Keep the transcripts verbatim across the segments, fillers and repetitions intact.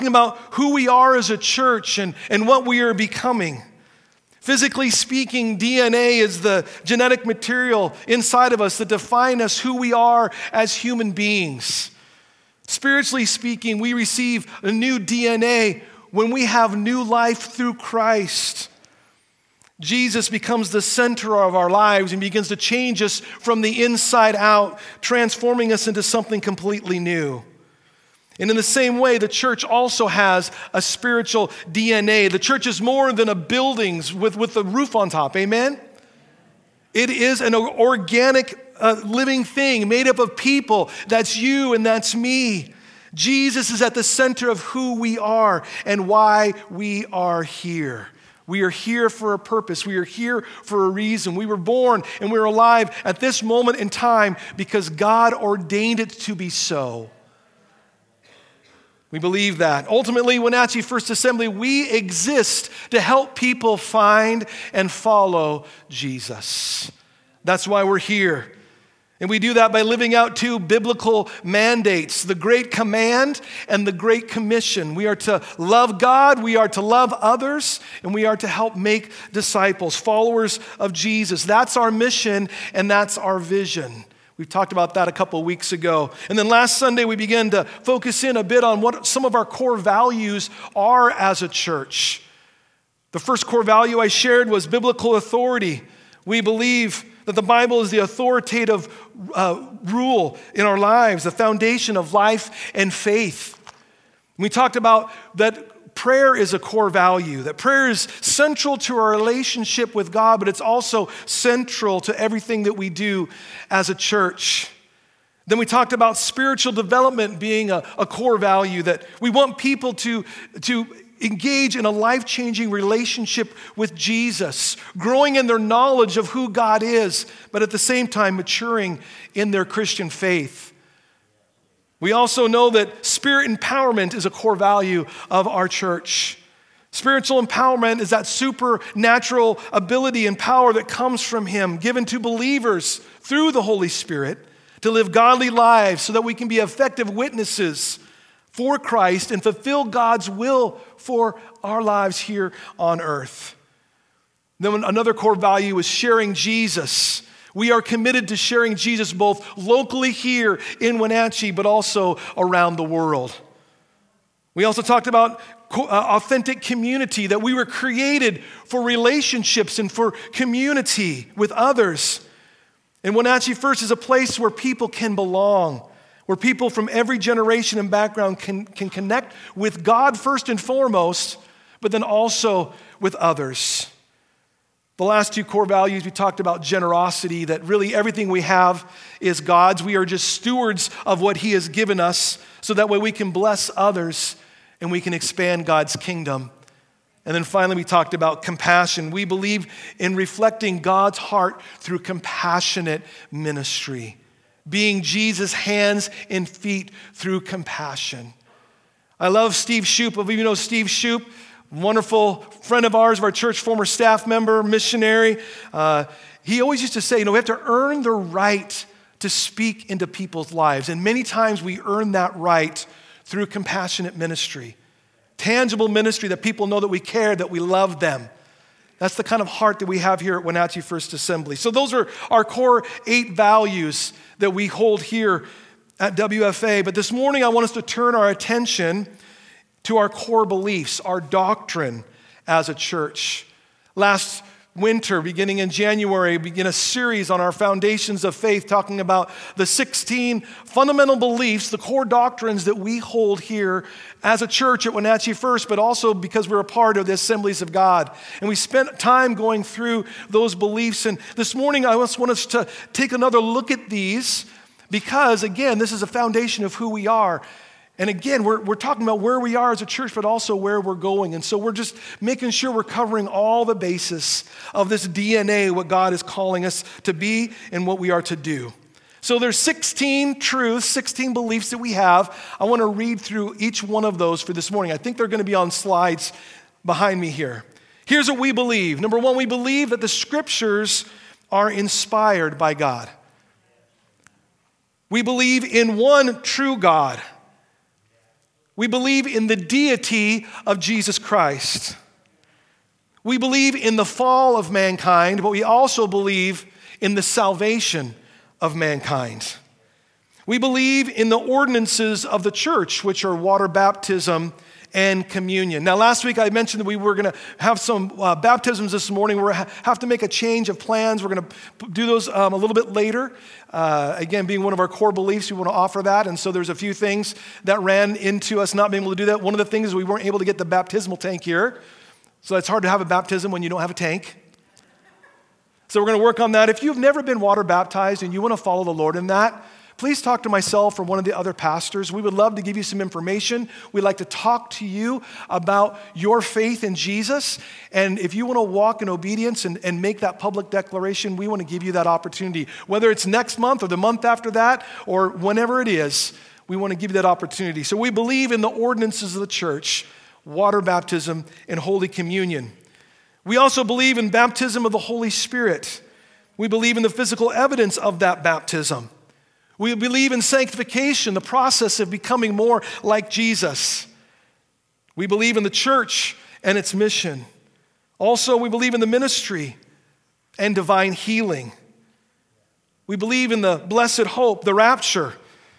about who we are as a church and, and what we are becoming. Physically speaking, D N A is the genetic material inside of us that define us, who we are as human beings. Spiritually speaking, we receive a new D N A when we have new life through Christ. Jesus becomes the center of our lives and begins to change us from the inside out, transforming us into something completely new. And in the same way, the church also has a spiritual D N A. The church is more than a building with, with a roof on top, amen? It is an organic uh, living thing made up of people. That's you and that's me. Jesus is at the center of who we are and why we are here. We are here for a purpose. We are here for a reason. We were born and we are alive at this moment in time because God ordained it to be so. We believe that. Ultimately, Wenatchee First Assembly, we exist to help people find and follow Jesus. That's why we're here. And we do that by living out two biblical mandates, the Great Command and the Great Commission. We are to love God, we are to love others, and we are to help make disciples, followers of Jesus. That's our mission and that's our vision. We talked about that a couple of weeks ago. And then last Sunday, we began to focus in a bit on what some of our core values are as a church. The first core value I shared was biblical authority. We believe that the Bible is the authoritative uh, rule in our lives, the foundation of life and faith. We talked about that prayer is a core value, that prayer is central to our relationship with God, but it's also central to everything that we do as a church. Then we talked about spiritual development being a, a core value, that we want people to, to engage in a life-changing relationship with Jesus, growing in their knowledge of who God is, but at the same time maturing in their Christian faith. We also know that spirit empowerment is a core value of our church. Spiritual empowerment is that supernatural ability and power that comes from Him, given to believers through the Holy Spirit to live godly lives so that we can be effective witnesses for Christ and fulfill God's will for our lives here on earth. Then another core value is sharing Jesus. We are committed to sharing Jesus both locally here in Wenatchee, but also around the world. We also talked about authentic community, that we were created for relationships and for community with others. And Wenatchee First is a place where people can belong, where people from every generation and background can, can connect with God first and foremost, but then also with others. The last two core values, we talked about generosity, that really everything we have is God's. We are just stewards of what He has given us, so that way we can bless others and we can expand God's kingdom. And then finally, we talked about compassion. We believe in reflecting God's heart through compassionate ministry, being Jesus' hands and feet through compassion. I love Steve Shoup. If you know Steve Shoup, wonderful friend of ours, of our church, former staff member, missionary. Uh, he always used to say, you know, we have to earn the right to speak into people's lives. And many times we earn that right through compassionate ministry. Tangible ministry that people know that we care, that we love them. That's the kind of heart that we have here at Wenatchee First Assembly. So those are our core eight values that we hold here at W F A. But this morning I want us to turn our attention to our core beliefs, our doctrine as a church. Last winter, beginning in January, we began a series on our foundations of faith, talking about the sixteen fundamental beliefs, the core doctrines that we hold here as a church at Wenatchee First, but also because we're a part of the Assemblies of God. And we spent time going through those beliefs. And this morning, I just want us to take another look at these because, again, this is a foundation of who we are. And again, we're, we're talking about where we are as a church, but also where we're going. And so we're just making sure we're covering all the basis of this D N A, what God is calling us to be and what we are to do. So there's sixteen truths, sixteen beliefs that we have. I want to read through each one of those for this morning. I think they're going to be on slides behind me here. Here's what we believe. Number one, we believe that the scriptures are inspired by God. We believe in one true God. We believe in the deity of Jesus Christ. We believe in the fall of mankind, but we also believe in the salvation of mankind. We believe in the ordinances of the church, which are water baptism and communion. Now, last week I mentioned that we were going to have some uh, baptisms this morning. We're going to have to make a change of plans. We're going to do those um, a little bit later. Uh, again, being one of our core beliefs, we want to offer that. And so there's a few things that ran into us not being able to do that. One of the things is we weren't able to get the baptismal tank here. So it's hard to have a baptism when you don't have a tank. So we're going to work on that. If you've never been water baptized and you want to follow the Lord in that, please talk to myself or one of the other pastors. We would love to give you some information. We'd like to talk to you about your faith in Jesus. And if you want to walk in obedience and, and make that public declaration, we want to give you that opportunity. Whether it's next month or the month after that or whenever it is, we want to give you that opportunity. So we believe in the ordinances of the church, water baptism and Holy Communion. We also believe in baptism of the Holy Spirit. We believe in the physical evidence of that baptism. We believe in sanctification, the process of becoming more like Jesus. We believe in the church and its mission. Also, we believe in the ministry and divine healing. We believe in the blessed hope, the rapture.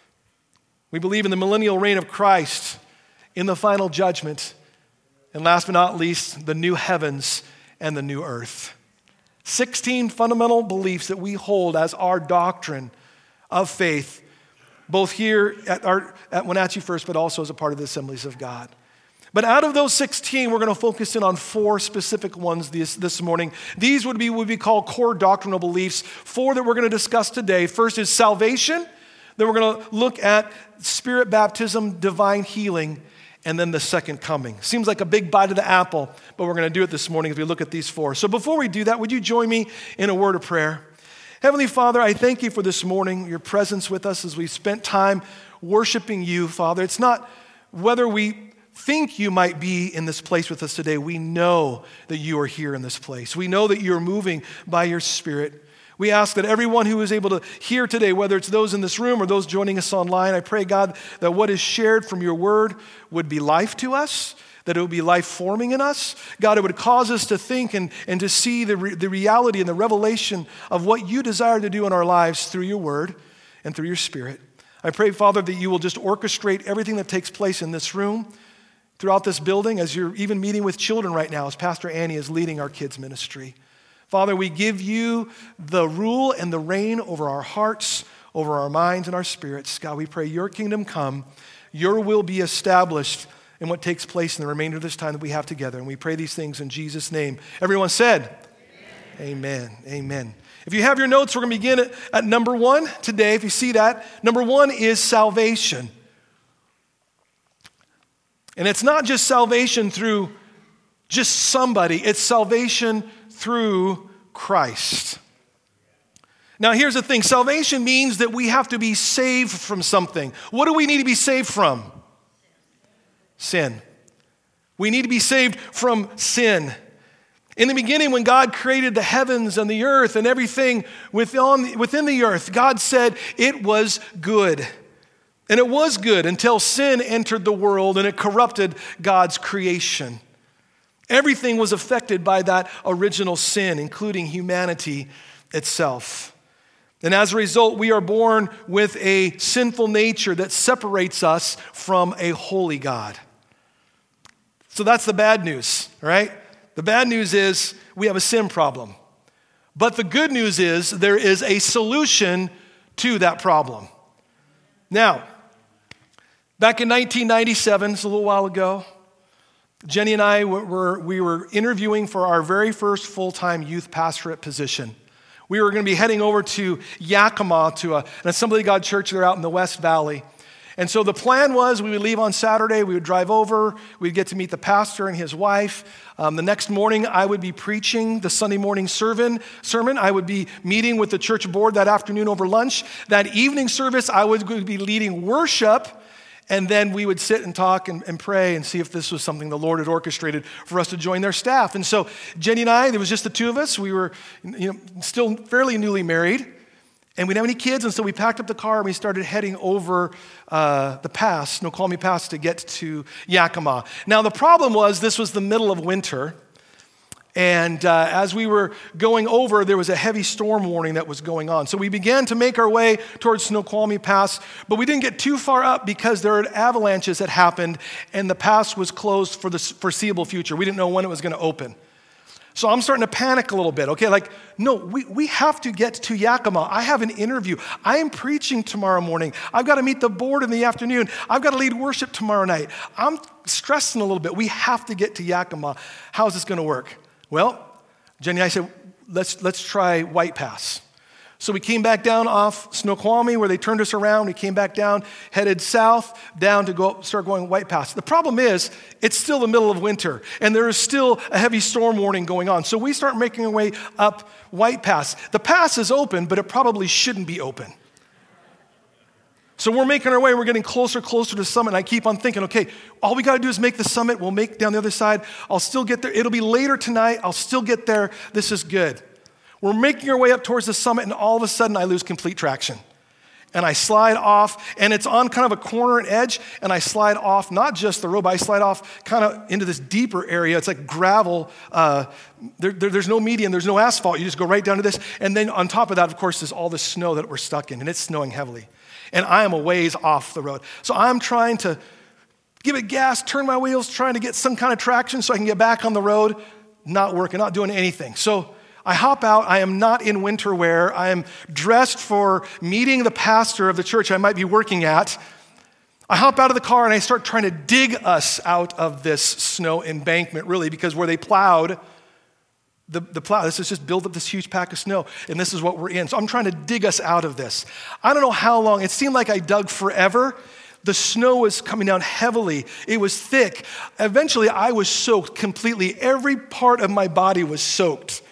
We believe in the millennial reign of Christ, in the final judgment, and last but not least, the new heavens and the new earth. sixteen fundamental beliefs that we hold as our doctrine of faith, both here at, our, at Wenatchee First, but also as a part of the Assemblies of God. But out of those sixteen, we're going to focus in on four specific ones this, this morning. These would be what we call core doctrinal beliefs, four that we're going to discuss today. First is salvation, then we're going to look at spirit baptism, divine healing, and then the second coming. Seems like a big bite of the apple, but we're going to do it this morning as we look at these four. So before we do that, would you join me in a word of prayer? Heavenly Father, I thank you for this morning, your presence with us as we spent time worshiping you, Father. It's not whether we think you might be in this place with us today. We know that you are here in this place. We know that you're moving by your Spirit. We ask that everyone who is able to hear today, whether it's those in this room or those joining us online, I pray, God, that what is shared from your word would be life to us, that it would be life-forming in us. God, it would cause us to think and, and to see the, re, the reality and the revelation of what you desire to do in our lives through your word and through your Spirit. I pray, Father, that you will just orchestrate everything that takes place in this room, throughout this building, as you're even meeting with children right now, as Pastor Annie is leading our kids' ministry. Father, we give you the rule and the reign over our hearts, over our minds and our spirits. God, we pray your kingdom come, your will be established in what takes place in the remainder of this time that we have together. And we pray these things in Jesus' name. Everyone said, amen. Amen. Amen. If you have your notes, we're going to begin at, at number one today. If you see that, number one is salvation. And it's not just salvation through just somebody. It's salvation through Christ. Now, here's the thing. Salvation means that we have to be saved from something. What do we need to be saved from? Sin. We need to be saved from sin. In the beginning, when God created the heavens and the earth and everything within, within the earth, God said it was good. And it was good until sin entered the world and it corrupted God's creation. Everything was affected by that original sin, including humanity itself. And as a result, we are born with a sinful nature that separates us from a holy God. So that's the bad news, right? The bad news is we have a sin problem. But the good news is there is a solution to that problem. Now, back in nineteen ninety-seven, it's a little while ago, Jenny and I were, we were interviewing for our very first full-time youth pastorate position. We were going to be heading over to Yakima to a, an Assembly of God church there out in the West Valley. And so the plan was we would leave on Saturday, we would drive over, we'd get to meet the pastor and his wife. Um, the next morning, I would be preaching the Sunday morning sermon. sermon. I would be meeting with the church board that afternoon over lunch. That evening service, I would be leading worship, and then we would sit and talk and, and pray and see if this was something the Lord had orchestrated for us to join their staff. And so Jenny and I, there was just the two of us. We were, you know, still fairly newly married. And we didn't have any kids, and so we packed up the car and we started heading over uh, the pass, Snoqualmie Pass, to get to Yakima. Now, the problem was this was the middle of winter, and uh, as we were going over, there was a heavy storm warning that was going on. So we began to make our way towards Snoqualmie Pass, but we didn't get too far up because there were avalanches that happened, and the pass was closed for the foreseeable future. We didn't know when it was going to open. So I'm starting to panic a little bit, okay? Like, no, we, we have to get to Yakima. I have an interview. I am preaching tomorrow morning. I've got to meet the board in the afternoon. I've got to lead worship tomorrow night. I'm stressing a little bit. We have to get to Yakima. How is this going to work? Well, Jenny and I said, let's, let's try White Pass. So we came back down off Snoqualmie where they turned us around. We came back down, headed south, down to go start going White Pass. The problem is, it's still the middle of winter, and there is still a heavy storm warning going on. So we start making our way up White Pass. The pass is open, but it probably shouldn't be open. So we're making our way, we're getting closer, closer to the summit, and I keep on thinking, okay, all we got to do is make the summit. We'll make down the other side. I'll still get there. It'll be later tonight. I'll still get there. This is good. We're making our way up towards the summit, and all of a sudden, I lose complete traction. And I slide off, and it's on kind of a corner and edge, and I slide off, not just the road, but I slide off kind of into this deeper area. It's like gravel. Uh, there, there, there's no median. There's no asphalt. You just go right down to this. And then on top of that, of course, is all the snow that we're stuck in, and it's snowing heavily. And I am a ways off the road. So I'm trying to give it gas, turn my wheels, trying to get some kind of traction so I can get back on the road. Not working, not doing anything. So I hop out. I am not in winter wear. I am dressed for meeting the pastor of the church I might be working at. I hop out of the car and I start trying to dig us out of this snow embankment, really, because where they plowed, the, the plow, this is just build up this huge pack of snow, and this is what we're in. So I'm trying to dig us out of this. I don't know how long. It seemed like I dug forever. The snow was coming down heavily. It was thick. Eventually, I was soaked completely. Every part of my body was soaked.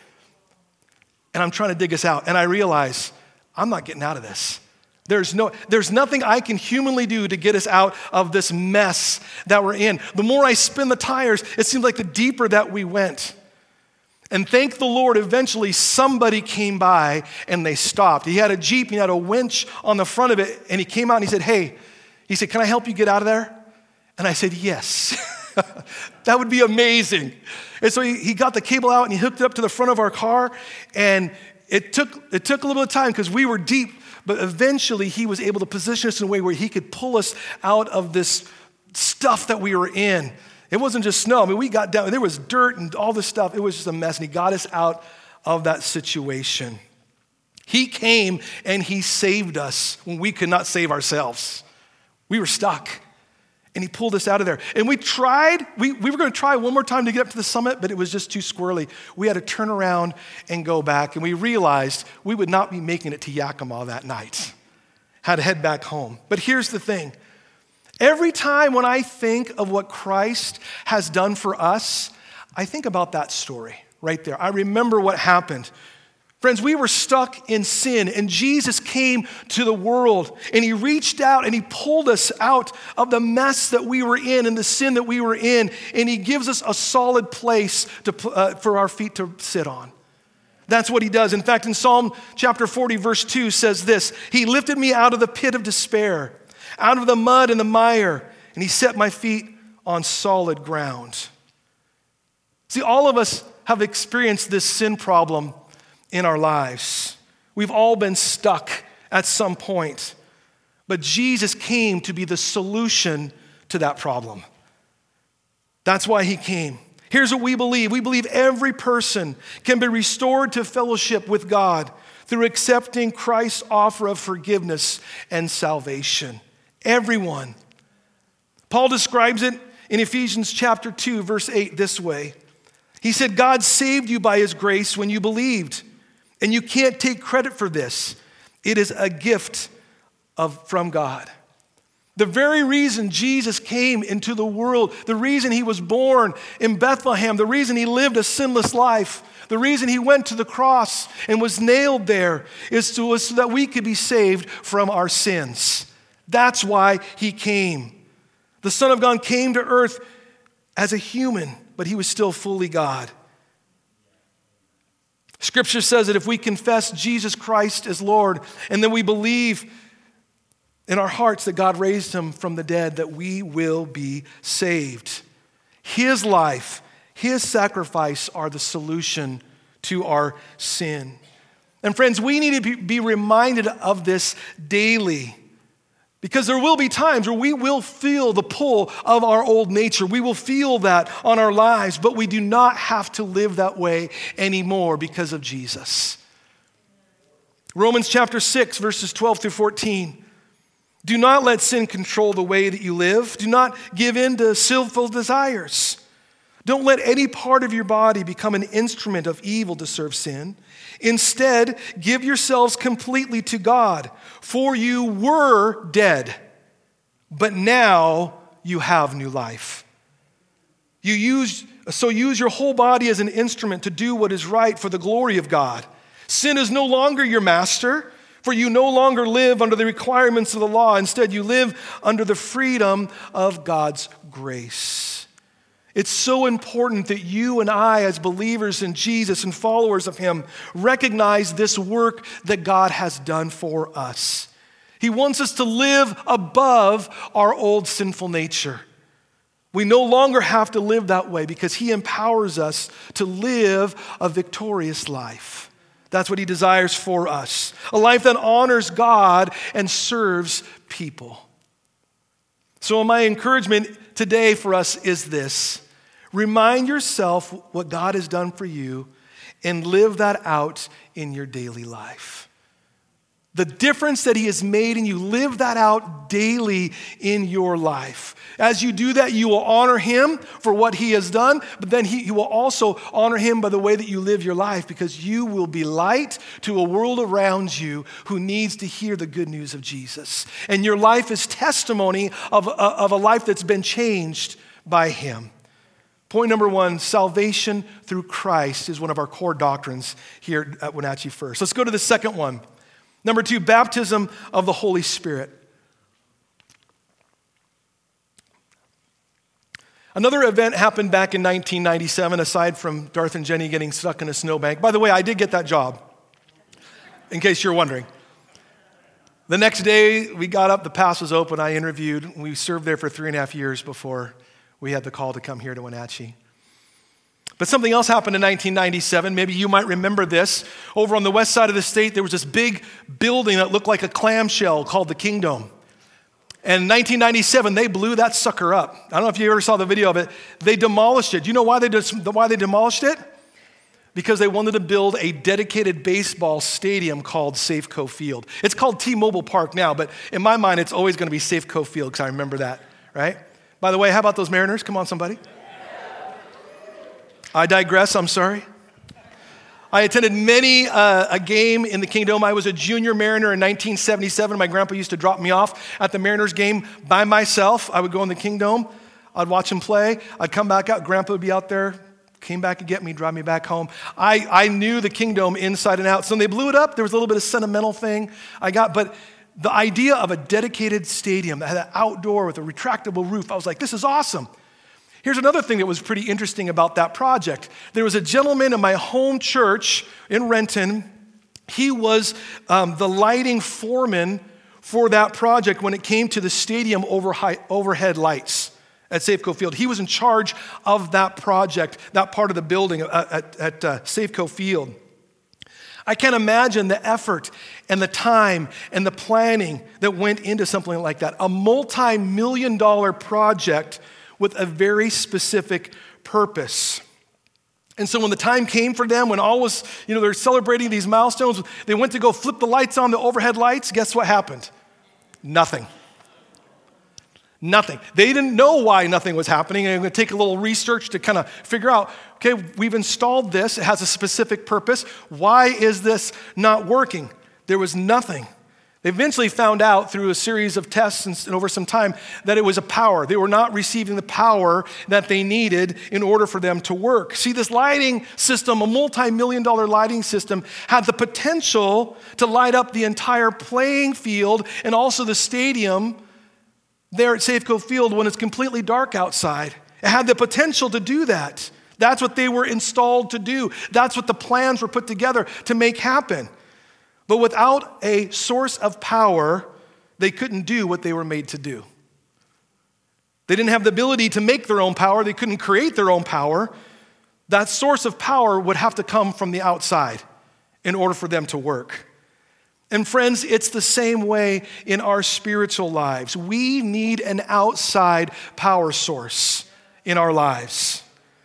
And I'm trying to dig us out. And I realize I'm not getting out of this. There's no, there's nothing I can humanly do to get us out of this mess that we're in. The more I spin the tires, it seems like the deeper that we went. And thank the Lord, eventually somebody came by and they stopped. He had a Jeep, and he had a winch on the front of it, and he came out and he said, hey, he said, can I help you get out of there? And I said, yes. That would be amazing. And so he, he got the cable out and he hooked it up to the front of our car. And it took it took a little bit of time because we were deep, but eventually he was able to position us in a way where he could pull us out of this stuff that we were in. It wasn't just snow. I mean, we got down, there was dirt and all this stuff. It was just a mess, and he got us out of that situation. He came and he saved us when we could not save ourselves. We were stuck. And he pulled us out of there. And we tried, we, we were going to try one more time to get up to the summit, but it was just too squirrely. We had to turn around and go back. And we realized we would not be making it to Yakima that night. Had to head back home. But here's the thing. Every time when I think of what Christ has done for us, I think about that story right there. I remember what happened. Friends, we were stuck in sin, and Jesus came to the world, and he reached out and he pulled us out of the mess that we were in and the sin that we were in, and he gives us a solid place to, uh, for our feet to sit on. That's what he does. In fact, in Psalm chapter forty, verse two says this, he lifted me out of the pit of despair, out of the mud and the mire, and he set my feet on solid ground. See, all of us have experienced this sin problem in our lives. We've all been stuck at some point, but Jesus came to be the solution to that problem. That's why he came. Here's what we believe. We believe every person can be restored to fellowship with God through accepting Christ's offer of forgiveness and salvation. Everyone. Paul describes it in Ephesians chapter two, verse eight this way. He said, God saved you by his grace when you believed. And you can't take credit for this. It is a gift of, from God. The very reason Jesus came into the world, the reason he was born in Bethlehem, the reason he lived a sinless life, the reason he went to the cross and was nailed there is to, so that we could be saved from our sins. That's why he came. The Son of God came to earth as a human, but he was still fully God. Scripture says that if we confess Jesus Christ as Lord, and then we believe in our hearts that God raised him from the dead, that we will be saved. His life, his sacrifice are the solution to our sin. And friends, we need to be reminded of this daily, because there will be times where we will feel the pull of our old nature. We will feel that on our lives, but we do not have to live that way anymore because of Jesus. Romans chapter six, verses twelve through fourteen. Do not let sin control the way that you live. Do not give in to sinful desires. Don't let any part of your body become an instrument of evil to serve sin. Instead, give yourselves completely to God, for you were dead, but now you have new life. You use, so use your whole body as an instrument to do what is right for the glory of God. Sin is no longer your master, for you no longer live under the requirements of the law. Instead, you live under the freedom of God's grace. It's so important that you and I, as believers in Jesus and followers of him, recognize this work that God has done for us. He wants us to live above our old sinful nature. We no longer have to live that way because he empowers us to live a victorious life. That's what he desires for us. A life that honors God and serves people. So my encouragement today for us is this. Remind yourself what God has done for you and live that out in your daily life. The difference that he has made in you, live that out daily in your life. As you do that, you will honor him for what he has done, but then he, you will also honor him by the way that you live your life, because you will be light to a world around you who needs to hear the good news of Jesus. And your life is testimony of, of a life that's been changed by him. Point number one, salvation through Christ is one of our core doctrines here at Wenatchee First. Let's go to the second one. Number two, baptism of the Holy Spirit. Another event happened back in nineteen ninety-seven, aside from Darth and Jenny getting stuck in a snowbank. By the way, I did get that job, in case you're wondering. The next day, we got up, the pass was open, I interviewed. We served there for three and a half years before we had the call to come here to Wenatchee. But something else happened in nineteen ninety-seven. Maybe you might remember this. Over on the west side of the state, there was this big building that looked like a clamshell called the Kingdome. And in nineteen ninety-seven, they blew that sucker up. I don't know if you ever saw the video of it. They demolished it. Do you know why they, why they demolished it? Because they wanted to build a dedicated baseball stadium called Safeco Field. It's called T-Mobile Park now, but in my mind, it's always going to be Safeco Field because I remember that, right? By the way, how about those Mariners? Come on, somebody. I digress, I'm sorry. I attended many uh, a game in the Kingdome. I was a junior Mariner in nineteen seventy-seven. My grandpa used to drop me off at the Mariners game by myself. I would go in the Kingdome. I'd watch him play. I'd come back out. Grandpa would be out there, came back to get me, drive me back home. I, I knew the Kingdome inside and out. So when they blew it up, there was a little bit of sentimental thing I got. But the idea of a dedicated stadium that had an outdoor with a retractable roof, I was like, this is awesome. Here's another thing that was pretty interesting about that project. There was a gentleman in my home church in Renton. He was um, the lighting foreman for that project when it came to the stadium over high, overhead lights at Safeco Field. He was in charge of that project, that part of the building at, at, at uh, Safeco Field. I can't imagine the effort and the time and the planning that went into something like that. A multi-million dollar project with a very specific purpose. And so when the time came for them, when all was, you know, they're celebrating these milestones, they went to go flip the lights on, the overhead lights. Guess what happened? Nothing. Nothing. They didn't know why nothing was happening. And I'm going to take a little research to kind of figure out, okay, we've installed this. It has a specific purpose. Why is this not working? There was nothing. They eventually found out through a series of tests and over some time that it was a power. They were not receiving the power that they needed in order for them to work. See, this lighting system, a multi-million dollar lighting system, had the potential to light up the entire playing field and also the stadium there at Safeco Field when it's completely dark outside. It had the potential to do that. That's what they were installed to do. That's what the plans were put together to make happen. But without a source of power, they couldn't do what they were made to do. They didn't have the ability to make their own power. They couldn't create their own power. That source of power would have to come from the outside in order for them to work. And friends, it's the same way in our spiritual lives. We need an outside power source in our lives.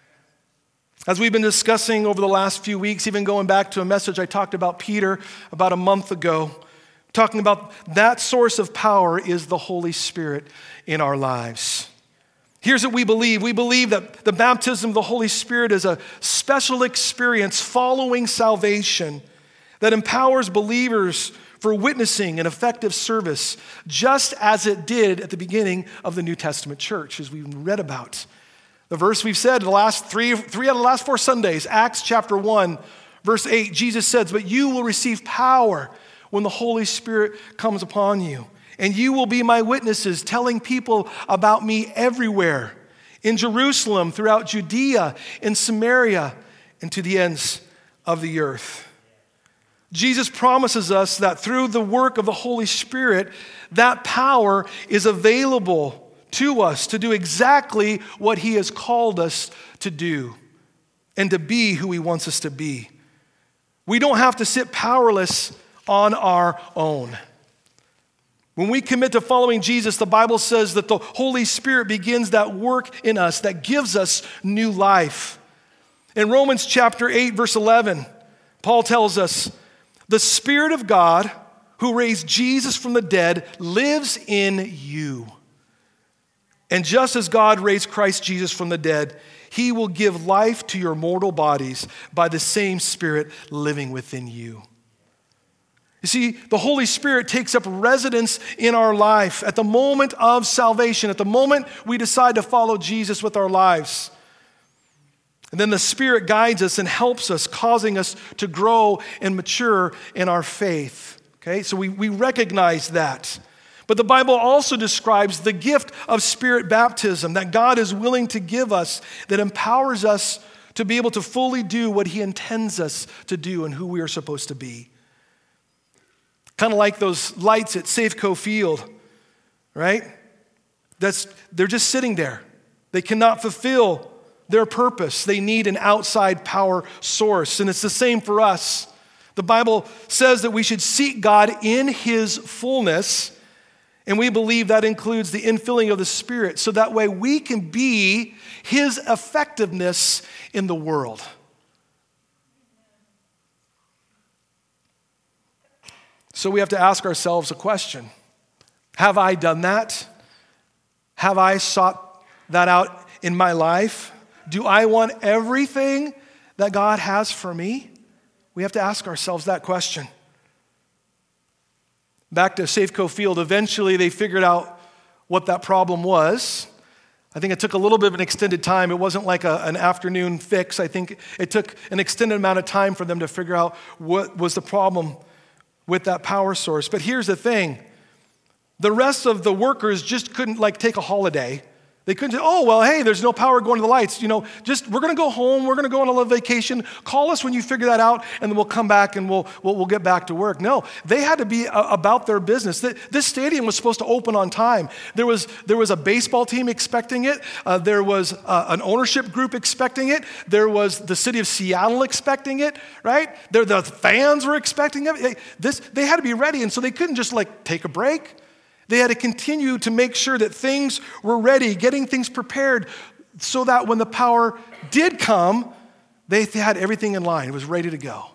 As we've been discussing over the last few weeks, even going back to a message I talked about Peter about a month ago, talking about that source of power is the Holy Spirit in our lives. Here's what we believe. We believe that the baptism of the Holy Spirit is a special experience following salvation that empowers believers for witnessing and effective service, just as it did at the beginning of the New Testament church, as we've read about. The verse we've said the last three, three out of the last four Sundays, Acts chapter one, verse eight, Jesus says, "But you will receive power when the Holy Spirit comes upon you. And you will be my witnesses, telling people about me everywhere, in Jerusalem, throughout Judea, in Samaria, and to the ends of the earth." Jesus promises us that through the work of the Holy Spirit, that power is available to us to do exactly what he has called us to do and to be who he wants us to be. We don't have to sit powerless on our own. When we commit to following Jesus, the Bible says that the Holy Spirit begins that work in us that gives us new life. In Romans chapter eight, verse eleven, Paul tells us, "The Spirit of God who raised Jesus from the dead lives in you. And just as God raised Christ Jesus from the dead, he will give life to your mortal bodies by the same Spirit living within you." You see, the Holy Spirit takes up residence in our life at the moment of salvation, at the moment we decide to follow Jesus with our lives. And then the Spirit guides us and helps us, causing us to grow and mature in our faith. Okay, so we, we recognize that. But the Bible also describes the gift of Spirit baptism that God is willing to give us that empowers us to be able to fully do what he intends us to do and who we are supposed to be. Kind of like those lights at Safeco Field, right? That's, they're just sitting there. They cannot fulfill their purpose. They need an outside power source. And it's the same for us. The Bible says that we should seek God in his fullness, and we believe that includes the infilling of the Spirit, so that way we can be his effectiveness in the world. So we have to ask ourselves a question. Have I done that? Have I sought that out in my life? Do I want everything that God has for me? We have to ask ourselves that question. Back to Safeco Field, eventually they figured out what that problem was. I think it took a little bit of an extended time. It wasn't like a, an afternoon fix. I think it took an extended amount of time for them to figure out what was the problem with that power source. But here's the thing. The rest of the workers just couldn't like take a holiday. They couldn't say, oh, well, hey, there's no power going to the lights. You know, just, we're going to go home. We're going to go on a little vacation. Call us when you figure that out, and then we'll come back and we'll, we'll, we'll get back to work. No, they had to be a, about their business. This stadium was supposed to open on time. There was, there was a baseball team expecting it. Uh, there was uh, an ownership group expecting it. There was the city of Seattle expecting it, right? There, the fans were expecting it. They, this, they had to be ready, and so they couldn't just like take a break. They had to continue to make sure that things were ready, getting things prepared so that when the power did come, they had everything in line. It was ready to go.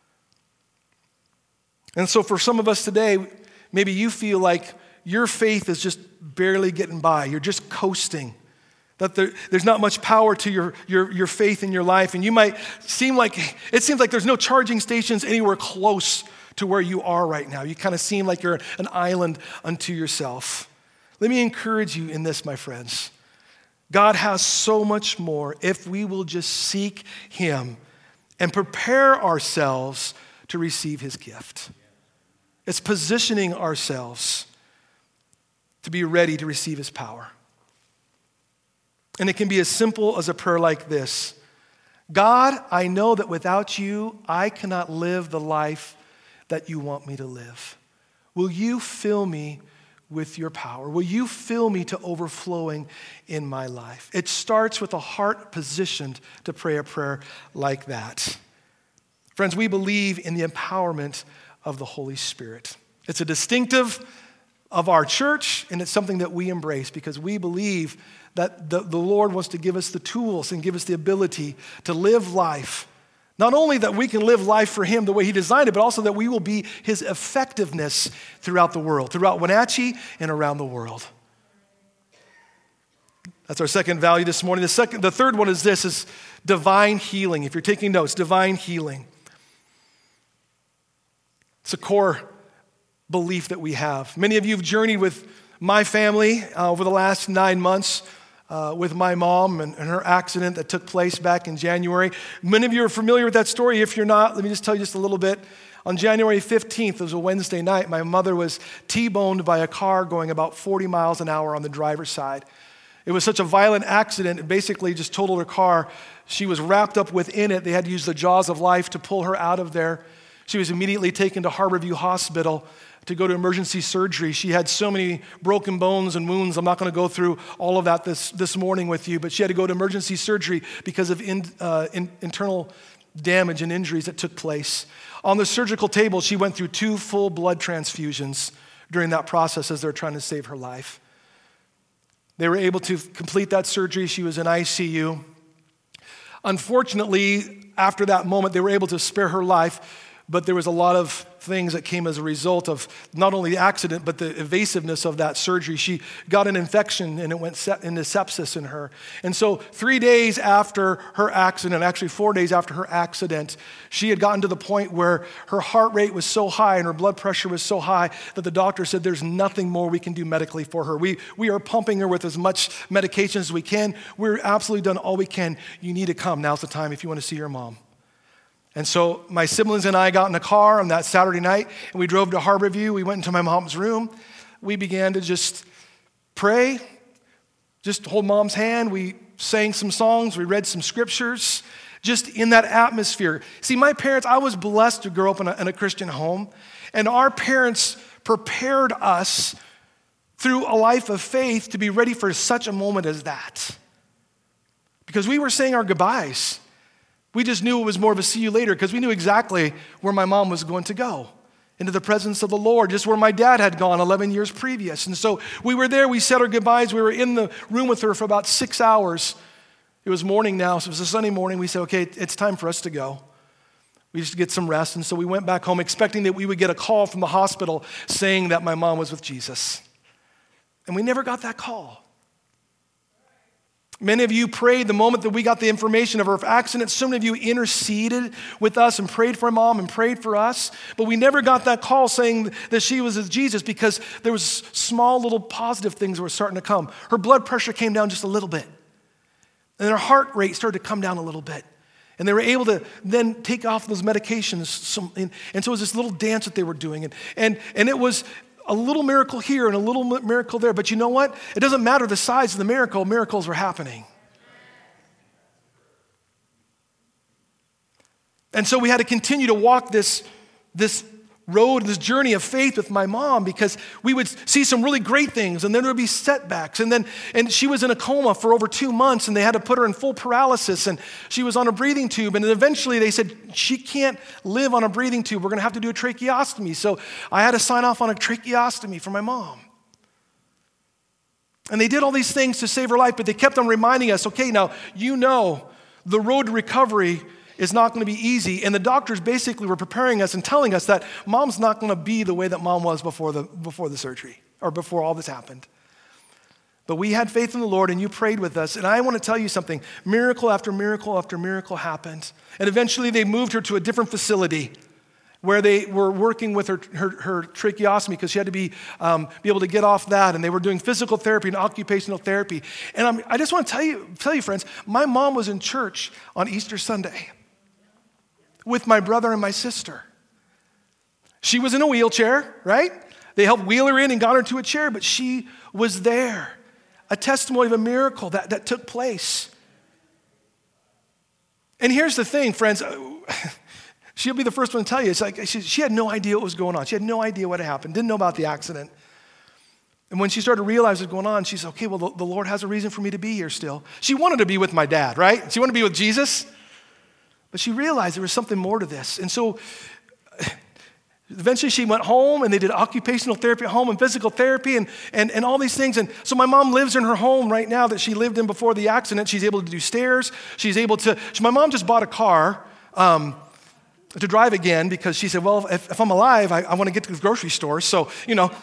And so for some of us today, maybe you feel like your faith is just barely getting by. You're just coasting. That there, there's not much power to your, your, your faith in your life. And you might seem like, it seems like there's no charging stations anywhere close to where you are right now. You kind of seem like you're an island unto yourself. Let me encourage you in this, my friends. God has so much more if we will just seek him and prepare ourselves to receive his gift. It's positioning ourselves to be ready to receive his power. And it can be as simple as a prayer like this. God, I know that without you, I cannot live the life that you want me to live. Will you fill me with your power? Will you fill me to overflowing in my life? It starts with a heart positioned to pray a prayer like that. Friends, we believe in the empowerment of the Holy Spirit. It's a distinctive of our church, and it's something that we embrace because we believe that the, the Lord wants to give us the tools and give us the ability to live life. Not only that we can live life for him the way he designed it, but also that we will be his effectiveness throughout the world, throughout Wenatchee and around the world. That's our second value this morning. The second, the third one is this, is divine healing. If you're taking notes, divine healing. It's a core belief that we have. Many of you have journeyed with my family uh, over the last nine months uh, with my mom and, and her accident that took place back in January. Many of you are familiar with that story. If you're not, let me just tell you just a little bit. On January fifteenth, it was a Wednesday night, my mother was T-boned by a car going about forty miles an hour on the driver's side. It was such a violent accident, it basically just totaled her car. She was wrapped up within it. They had to use the jaws of life to pull her out of there. She was immediately taken to Harborview Hospital to go to emergency surgery. She had so many broken bones and wounds. I'm not going to go through all of that this, this morning with you, but she had to go to emergency surgery because of in, uh, in, internal damage and injuries that took place. On the surgical table, she went through two full blood transfusions during that process as they were trying to save her life. They were able to complete that surgery. She was in I C U. Unfortunately, after that moment, they were able to spare her life, but there was a lot of things that came as a result of not only the accident, but the evasiveness of that surgery. She got an infection and it went into sepsis in her. And so three days after her accident, actually four days after her accident, she had gotten to the point where her heart rate was so high and her blood pressure was so high that the doctor said there's nothing more we can do medically for her. We, we are pumping her with as much medication as we can. We're absolutely done all we can. You need to come. Now's the time if you want to see your mom. And so my siblings and I got in a car on that Saturday night, and we drove to Harborview. We went into my mom's room. We began to just pray, just hold mom's hand. We sang some songs. We read some scriptures, just in that atmosphere. See, my parents, I was blessed to grow up in a, in a Christian home, and our parents prepared us through a life of faith to be ready for such a moment as that. Because we were saying our goodbyes. We just knew it was more of a see you later because we knew exactly where my mom was going to go, into the presence of the Lord, just where my dad had gone eleven years previous. And so we were there, we said our goodbyes, we were in the room with her for about six hours. It was morning now, so it was a Sunday morning. We said, okay, it's time for us to go. We just get some rest. And so we went back home expecting that we would get a call from the hospital saying that my mom was with Jesus. And we never got that call. Many of you prayed the moment that we got the information of her accident. So many of you interceded with us and prayed for mom and prayed for us. But we never got that call saying that she was with Jesus because there was small little positive things that were starting to come. Her blood pressure came down just a little bit. And her heart rate started to come down a little bit. And they were able to then take off those medications. Some, and, and so it was this little dance that they were doing. And, and, and it was a little miracle here and a little miracle there. But you know what? It doesn't matter the size of the miracle. Miracles were happening. And so we had to continue to walk this, this road, this journey of faith with my mom because we would see some really great things and then there would be setbacks. And then and she was in a coma for over two months and they had to put her in full paralysis and she was on a breathing tube. And then eventually they said, she can't live on a breathing tube. We're going to have to do a tracheostomy. So I had to sign off on a tracheostomy for my mom. And they did all these things to save her life, but they kept on reminding us, okay, now you know the road to recovery is not going to be easy. And the doctors basically were preparing us and telling us that mom's not going to be the way that mom was before the, before the surgery or before all this happened. But we had faith in the Lord and you prayed with us. And I want to tell you something. Miracle after miracle after miracle happened. And eventually they moved her to a different facility where they were working with her, her, her tracheostomy because she had to be, um, be able to get off that. And they were doing physical therapy and occupational therapy. And I'm, I just want to tell you, tell you, friends, my mom was in church on Easter Sunday with my brother and my sister. She was in a wheelchair, right? They helped wheel her in and got her to a chair, but she was there. A testimony of a miracle that, that took place. And here's the thing, friends. She'll be the first one to tell you. It's like she, she had no idea what was going on. She had no idea what had happened, didn't know about the accident. And when she started to realize what was going on, she said, okay, well, the, the Lord has a reason for me to be here still. She wanted to be with my dad, right? She wanted to be with Jesus. But she realized there was something more to this. And so eventually she went home, and they did occupational therapy at home and physical therapy and, and, and all these things. And so my mom lives in her home right now that she lived in before the accident. She's able to do stairs. She's able to, she, my mom just bought a car um, to drive again because she said, well, if, if I'm alive, I, I want to get to the grocery store. So, you know.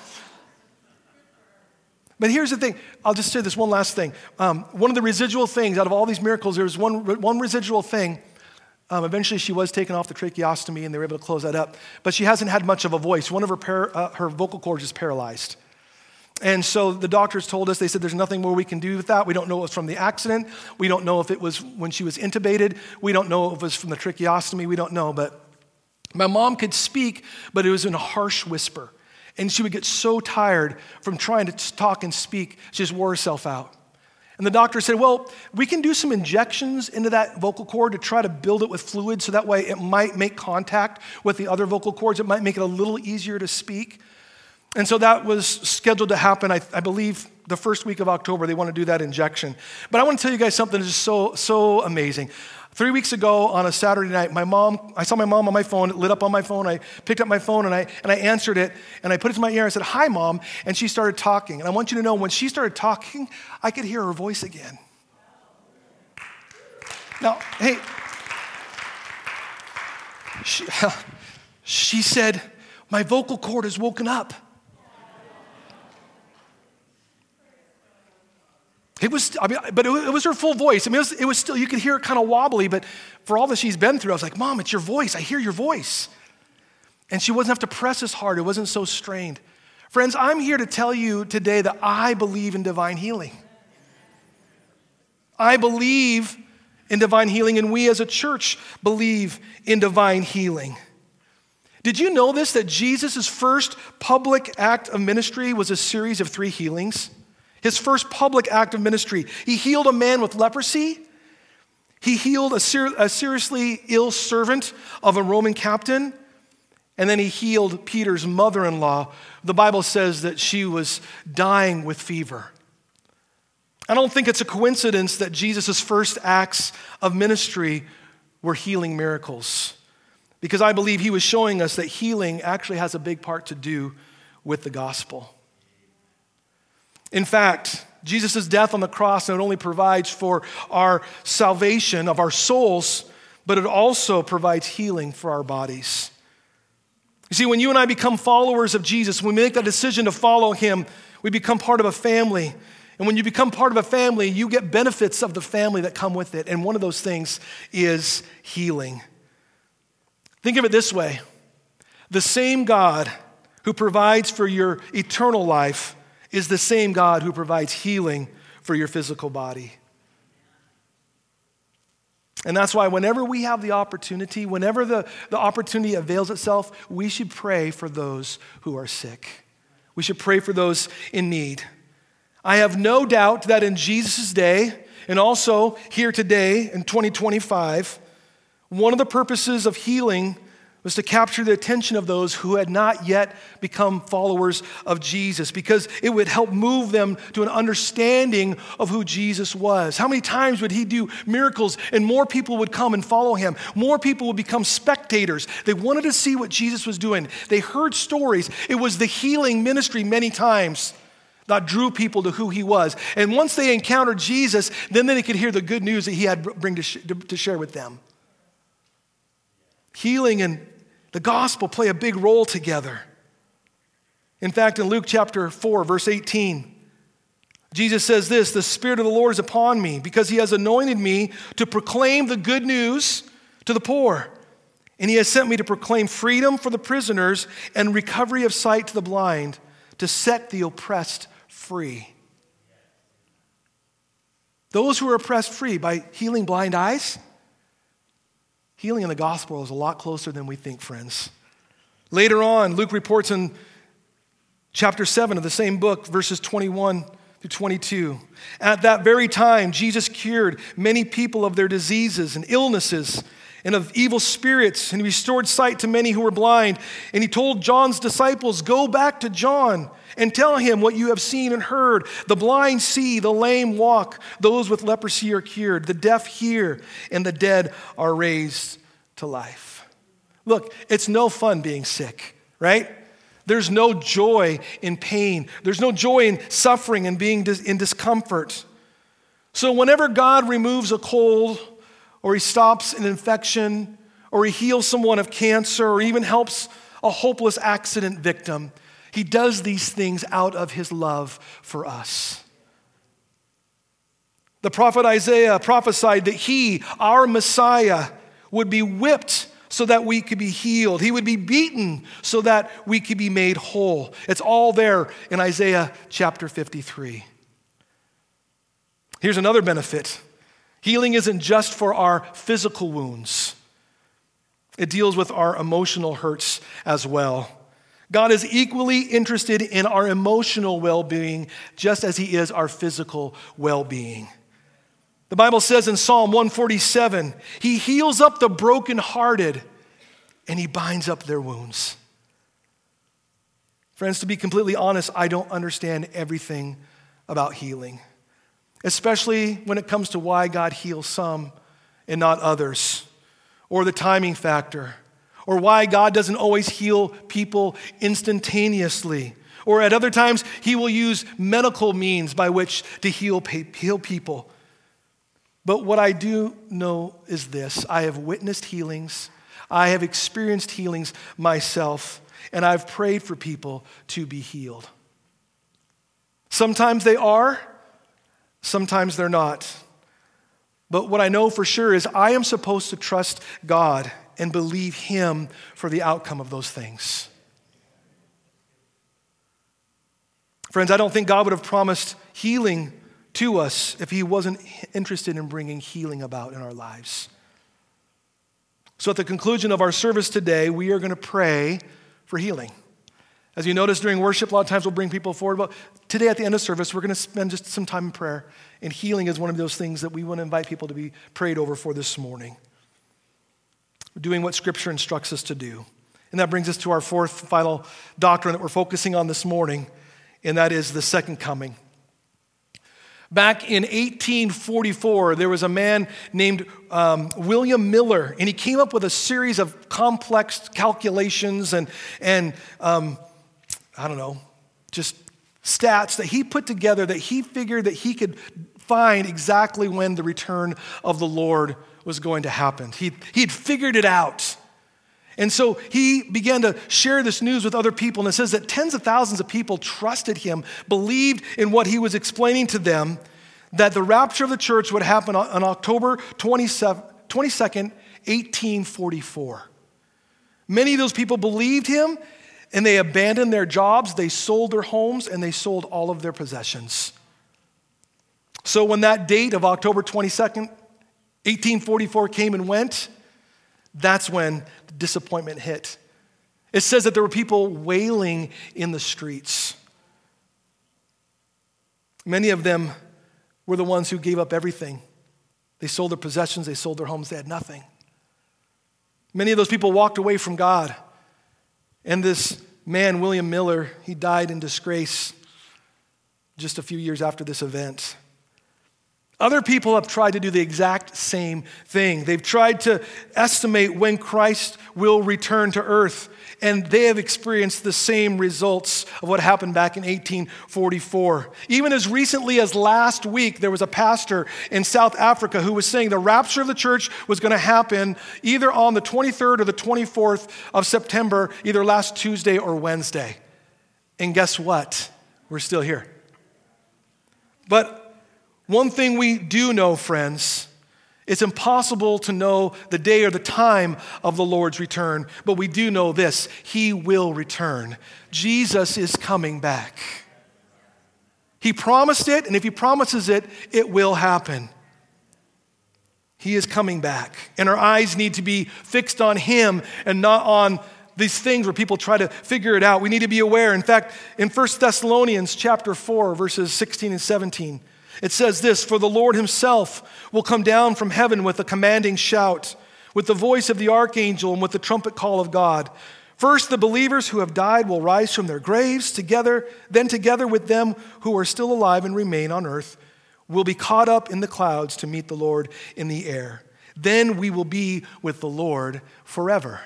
But here's the thing. I'll just say this one last thing. Um, one of the residual things out of all these miracles, there was one, one residual thing. Um, eventually, she was taken off the tracheostomy, and they were able to close that up. But she hasn't had much of a voice. One of her par- uh, her vocal cords is paralyzed. And so the doctors told us, they said, there's nothing more we can do with that. We don't know if it was from the accident. We don't know if it was when she was intubated. We don't know if it was from the tracheostomy. We don't know. But my mom could speak, but it was in a harsh whisper. And she would get so tired from trying to talk and speak, she just wore herself out. And the doctor said, well, we can do some injections into that vocal cord to try to build it with fluid so that way it might make contact with the other vocal cords. It might make it a little easier to speak. And so that was scheduled to happen, I, I believe, the first week of October. They want to do that injection. But I want to tell you guys something that's just so, so amazing. Three weeks ago on a Saturday night, my mom, I saw my mom on my phone, it lit up on my phone. I picked up my phone and I and I answered it and I put it to my ear. I said, hi, Mom. And she started talking. And I want you to know when she started talking, I could hear her voice again. Now, hey, she, she said, my vocal cord has woken up. It was, I mean, but it was, it was her full voice. I mean, it was, it was still, you could hear it kind of wobbly, but for all that she's been through, I was like, Mom, it's your voice. I hear your voice. And she wasn't have to press as hard. It wasn't so strained. Friends, I'm here to tell you today that I believe in divine healing. I believe in divine healing, and we as a church believe in divine healing. Did you know this, that Jesus' first public act of ministry was a series of three healings? His first public act of ministry. He healed a man with leprosy. He healed a, ser- a seriously ill servant of a Roman captain. And then he healed Peter's mother-in-law. The Bible says that she was dying with fever. I don't think it's a coincidence that Jesus' first acts of ministry were healing miracles. Because I believe he was showing us that healing actually has a big part to do with the gospel. In fact, Jesus' death on the cross not only provides for our salvation of our souls, but it also provides healing for our bodies. You see, when you and I become followers of Jesus, when we make that decision to follow him, we become part of a family. And when you become part of a family, you get benefits of the family that come with it. And one of those things is healing. Think of it this way. The same God who provides for your eternal life is the same God who provides healing for your physical body. And that's why whenever we have the opportunity, whenever the, the opportunity avails itself, we should pray for those who are sick. We should pray for those in need. I have no doubt that in Jesus' day, and also here today in twenty twenty-five, one of the purposes of healing was to capture the attention of those who had not yet become followers of Jesus, because it would help move them to an understanding of who Jesus was. How many times would he do miracles and more people would come and follow him? More people would become spectators. They wanted to see what Jesus was doing. They heard stories. It was the healing ministry many times that drew people to who he was. And once they encountered Jesus, then they could hear the good news that he had to bring to, sh- to share with them. Healing and the gospel play a big role together. In fact, in Luke chapter four, verse eighteen, Jesus says this, the Spirit of the Lord is upon me because he has anointed me to proclaim the good news to the poor. And he has sent me to proclaim freedom for the prisoners and recovery of sight to the blind, to set the oppressed free. Those who are oppressed free by healing blind eyes. Healing in the gospel is a lot closer than we think, friends. Later on, Luke reports in chapter seven of the same book, verses twenty-one through twenty-two. At that very time, Jesus cured many people of their diseases and illnesses and of evil spirits, and he restored sight to many who were blind. And he told John's disciples, "Go back to John and tell him what you have seen and heard. The blind see, the lame walk, those with leprosy are cured, the deaf hear, and the dead are raised to life." Look, it's no fun being sick, right? There's no joy in pain. There's no joy in suffering and being in discomfort. So whenever God removes a cold, or he stops an infection, or he heals someone of cancer, or even helps a hopeless accident victim, he does these things out of his love for us. The prophet Isaiah prophesied that he, our Messiah, would be whipped so that we could be healed. He would be beaten so that we could be made whole. It's all there in Isaiah chapter fifty-three. Here's another benefit. Healing isn't just for our physical wounds. It deals with our emotional hurts as well. God is equally interested in our emotional well-being just as he is our physical well-being. The Bible says in Psalm one forty-seven, he heals up the brokenhearted and he binds up their wounds. Friends, to be completely honest, I don't understand everything about healing, especially when it comes to why God heals some and not others, or the timing factor, or why God doesn't always heal people instantaneously, or at other times he will use medical means by which to heal, heal people. But what I do know is this: I have witnessed healings, I have experienced healings myself, and I've prayed for people to be healed. Sometimes they are, sometimes they're not. But what I know for sure is I am supposed to trust God and believe him for the outcome of those things. Friends, I don't think God would have promised healing to us if he wasn't interested in bringing healing about in our lives. So at the conclusion of our service today, we are going to pray for healing. As you notice during worship, a lot of times we'll bring people forward. But today at the end of service, we're going to spend just some time in prayer. And healing is one of those things that we want to invite people to be prayed over for this morning. We're doing what Scripture instructs us to do. And that brings us to our fourth final doctrine that we're focusing on this morning, and that is the second coming. Back in eighteen forty-four, there was a man named um, William Miller, and he came up with a series of complex calculations and, and um, I don't know, just stats that he put together that he figured that he could find exactly when the return of the Lord was going to happen. He, he'd figured it out. And so he began to share this news with other people, and it says that tens of thousands of people trusted him, believed in what he was explaining to them, that the rapture of the church would happen on October twenty-second, eighteen forty-four. Many of those people believed him, and they abandoned their jobs, they sold their homes, and they sold all of their possessions. So when that date of October twenty-second, eighteen forty-four came and went, that's when the disappointment hit. It says that there were people wailing in the streets. Many of them were the ones who gave up everything. They sold their possessions, they sold their homes, they had nothing. Many of those people walked away from God. And this man, William Miller, he died in disgrace just a few years after this event. Other people have tried to do the exact same thing. They've tried to estimate when Christ will return to earth, and they have experienced the same results of what happened back in eighteen forty-four. Even as recently as last week, there was a pastor in South Africa who was saying the rapture of the church was going to happen either on the twenty-third or the twenty-fourth of September, either last Tuesday or Wednesday. And guess what? We're still here. But one thing we do know, friends, it's impossible to know the day or the time of the Lord's return, but we do know this: he will return. Jesus is coming back. He promised it, and if he promises it, it will happen. He is coming back, and our eyes need to be fixed on him and not on these things where people try to figure it out. We need to be aware. In fact, in First Thessalonians chapter four, verses sixteen and seventeen, it says this, "For the Lord himself will come down from heaven with a commanding shout, with the voice of the archangel and with the trumpet call of God. First, the believers who have died will rise from their graves together. Then together with them who are still alive and remain on earth, will be caught up in the clouds to meet the Lord in the air. Then we will be with the Lord forever."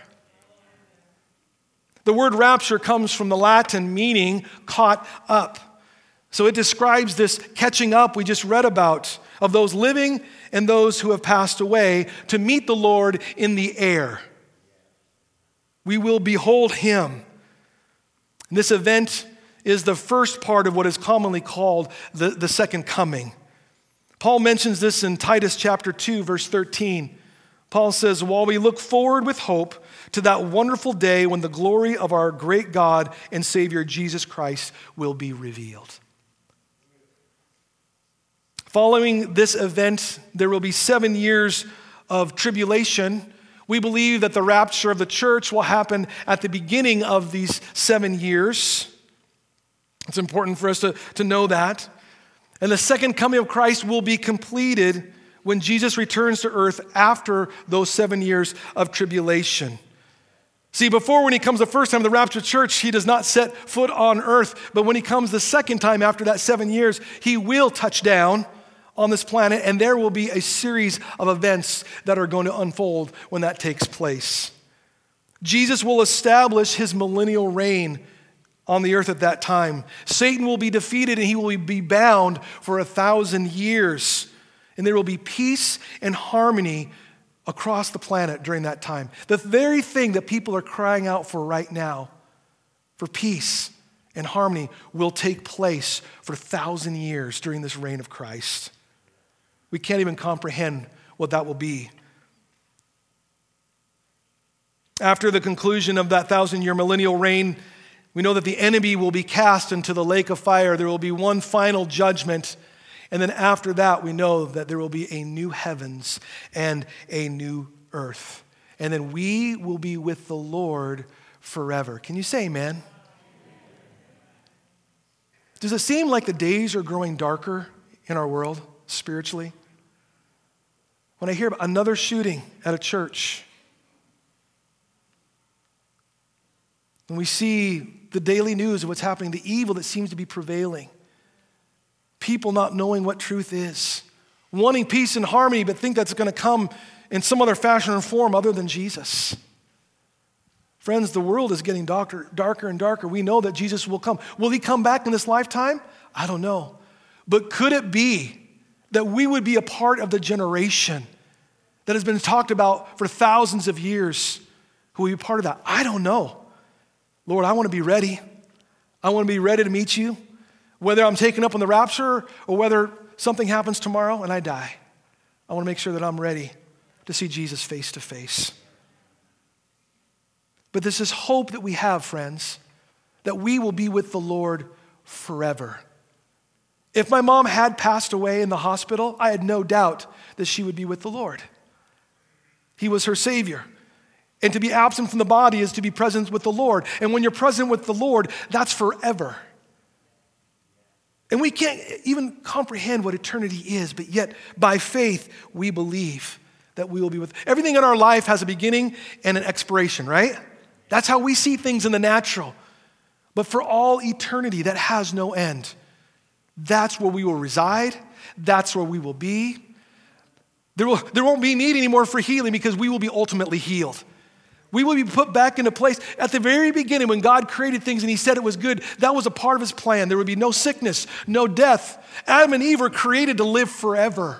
The word rapture comes from the Latin meaning caught up. So it describes this catching up we just read about of those living and those who have passed away to meet the Lord in the air. We will behold him. This event is the first part of what is commonly called the, the second coming. Paul mentions this in Titus chapter two, verse thirteen. Paul says, "While we look forward with hope to that wonderful day when the glory of our great God and Savior Jesus Christ will be revealed." Following this event, there will be seven years of tribulation. We believe that the rapture of the church will happen at the beginning of these seven years. It's important for us to, to know that. And the second coming of Christ will be completed when Jesus returns to earth after those seven years of tribulation. See, before when he comes the first time, the rapture church, he does not set foot on earth. But when he comes the second time after that seven years, he will touch down on this planet, and there will be a series of events that are going to unfold when that takes place. Jesus will establish his millennial reign on the earth at that time. Satan will be defeated and he will be bound for a thousand years. And there will be peace and harmony across the planet during that time. The very thing that people are crying out for right now, for peace and harmony, will take place for a thousand years during this reign of Christ. We can't even comprehend what that will be. After the conclusion of that thousand-year millennial reign, we know that the enemy will be cast into the lake of fire. There will be one final judgment. And then after that, we know that there will be a new heavens and a new earth. And then we will be with the Lord forever. Can you say amen? Does it seem like the days are growing darker in our world spiritually? When I hear about another shooting at a church, when we see the daily news of what's happening, the evil that seems to be prevailing, people not knowing what truth is, wanting peace and harmony, but think that's going to come in some other fashion or form other than Jesus. Friends, the world is getting darker, darker and darker. We know that Jesus will come. Will he come back in this lifetime? I don't know. But could it be that we would be a part of the generation that has been talked about for thousands of years who will be part of that? I don't know. Lord, I want to be ready. I want to be ready to meet you, whether I'm taken up on the rapture or whether something happens tomorrow and I die. I want to make sure that I'm ready to see Jesus face to face. But this is hope that we have, friends, that we will be with the Lord forever. If my mom had passed away in the hospital, I had no doubt that she would be with the Lord. He was her Savior. And to be absent from the body is to be present with the Lord. And when you're present with the Lord, that's forever. And we can't even comprehend what eternity is, but yet by faith we believe that we will be with. Everything in our life has a beginning and an expiration, right? That's how we see things in the natural. But for all eternity, that has no end. That's where we will reside. That's where we will be. There, will, there won't be need anymore for healing because we will be ultimately healed. We will be put back into place. At the very beginning, when God created things and he said it was good, that was a part of his plan. There would be no sickness, no death. Adam and Eve were created to live forever.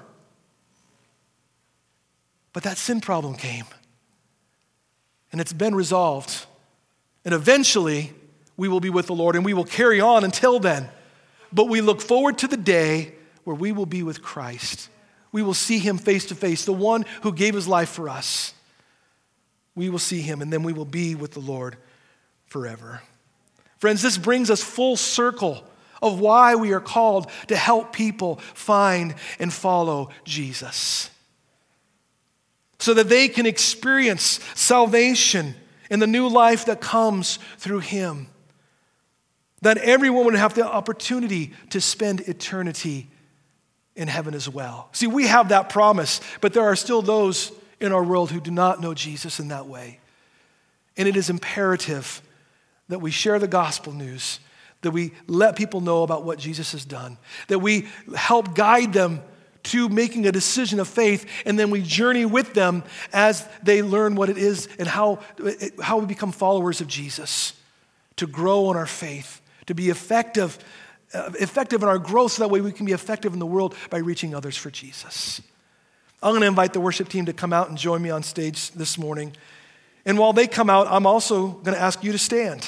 But that sin problem came. And it's been resolved. And eventually, we will be with the Lord and we will carry on until then. But we look forward to the day where we will be with Christ. We will see him face to face, the one who gave his life for us. We will see him and then we will be with the Lord forever. Friends, this brings us full circle of why we are called to help people find and follow Jesus, so that they can experience salvation and the new life that comes through him. That everyone would have the opportunity to spend eternity in heaven as well. See, we have that promise, but there are still those in our world who do not know Jesus in that way. And it is imperative that we share the gospel news, that we let people know about what Jesus has done, that we help guide them to making a decision of faith, and then we journey with them as they learn what it is and how, how we become followers of Jesus, to grow in our faith, to be effective, uh, effective in our growth so that way we can be effective in the world by reaching others for Jesus. I'm going to invite the worship team to come out and join me on stage this morning. And while they come out, I'm also going to ask you to stand.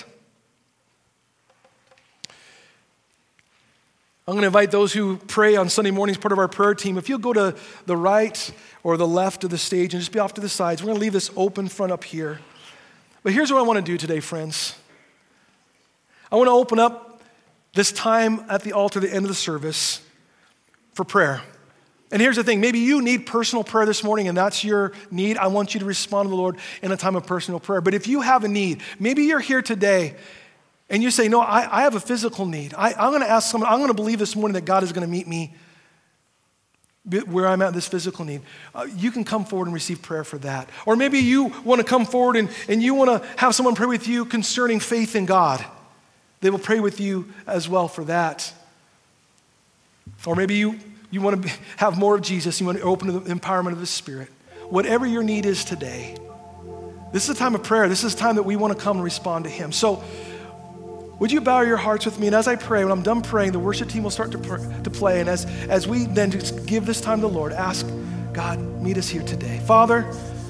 I'm going to invite those who pray on Sunday mornings, part of our prayer team. If you'll go to the right or the left of the stage and just be off to the sides, we're going to leave this open front up here. But here's what I want to do today, friends. I want to open up this time at the altar at the end of the service for prayer. And here's the thing, maybe you need personal prayer this morning and that's your need. I want you to respond to the Lord in a time of personal prayer. But if you have a need, maybe you're here today and you say, no, I, I have a physical need. I, I'm going to ask someone, I'm going to believe this morning that God is going to meet me where I'm at, this physical need. Uh, you can come forward and receive prayer for that. Or maybe you want to come forward and, and you want to have someone pray with you concerning faith in God. They will pray with you as well for that. Or maybe you, you want to be, have more of Jesus. You want to open to the empowerment of the Spirit. Whatever your need is today, this is a time of prayer. This is a time that we want to come and respond to him. So would you bow your hearts with me? And as I pray, when I'm done praying, the worship team will start to, pr- to play. And as, as we then just give this time to the Lord, ask God, meet us here today. Father,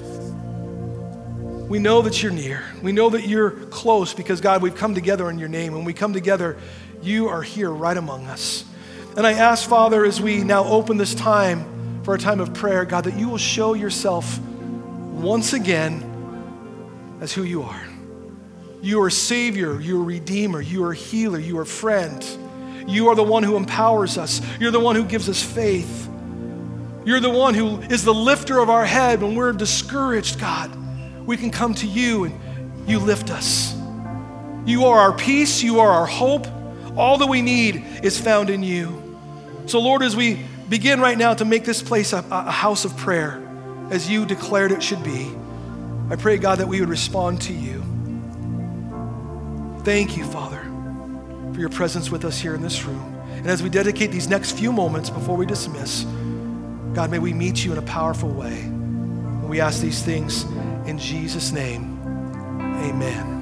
we know that you're near. We know that you're close because, God, we've come together in your name. When we come together, you are here right among us. And I ask, Father, as we now open this time for a time of prayer, God, that you will show yourself once again as who you are. You are Savior, you are Redeemer, you are Healer, you are Friend. You are the one who empowers us. You're the one who gives us faith. You're the one who is the lifter of our head when we're discouraged, God. We can come to you and you lift us. You are our peace, you are our hope. All that we need is found in you. So Lord, as we begin right now to make this place a, a house of prayer, as you declared it should be, I pray, God, that we would respond to you. Thank you, Father, for your presence with us here in this room. And as we dedicate these next few moments before we dismiss, God, may we meet you in a powerful way. And we ask these things in Jesus' name, amen.